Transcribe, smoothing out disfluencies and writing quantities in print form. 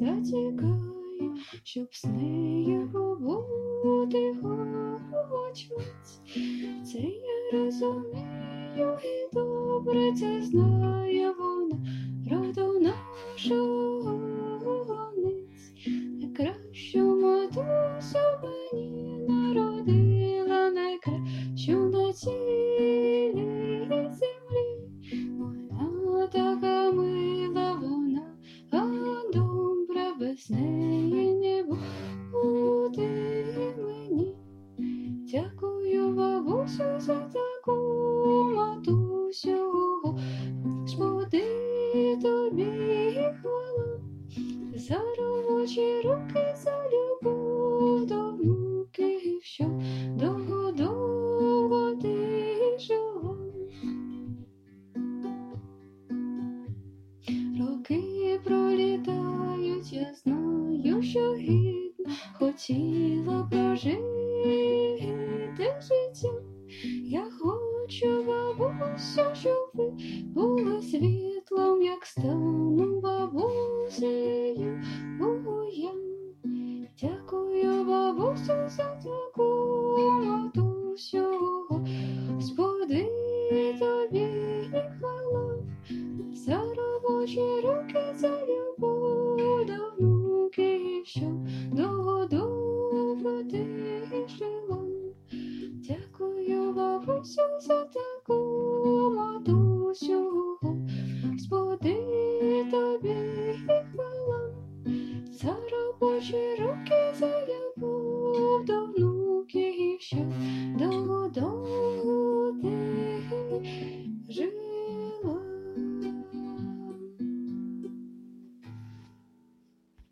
затікає, щоб з нею побути хочуть. Це я розумію і добре це знає вона, роду нашого ниць. Найкращу матусю мені народила, найкращу на цілій землі. Вона така мила, вона, а добра, без неї не буде мені. Дякую, бабусю, за таку матусю, Господи, тобі хвала, за робочі руки, за любов до внуків, що довго ти жила. Роки пролітають, я знаю, що гідно хотіла прожити життя. Я хочу, бабусю, щоб ви були світлом, як стану бабусею я. Дякую, бабусю, за таку матусю, Господи, тобі хвала, за робочі руки, за любов до внуків, що довго ти жила. Дякую, бабусю, за таку матусю, Господи, тобі хвала, за робочі руки, за любов до внуків, що